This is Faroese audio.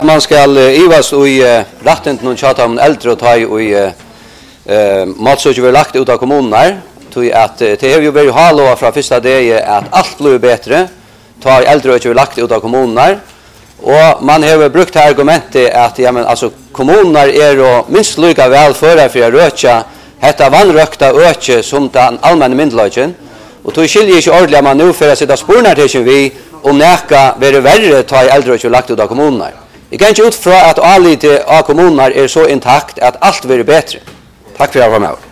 Man skal ivas i ratten til noen tjata om eldre og ta i matsøkje vi lagt ut av kommunen at det har jo vært halvåret fra første dag at alt blir bedre, ta i eldre og lagt ut av kommunen og man har brukt det argumentet at kommunen jo minst lika vel for å røtja dette vannrøkta øke som den allmenne myndeløkken og tog skiljer ikke ordentlig at man nå for å sitte sporene til vi om neka være verre ta i eldre og lagt ut av kommunen. Jeg kan ikke ut fra at alle av kommuner så intakt at alt blir bedre. Takk for at jeg var med.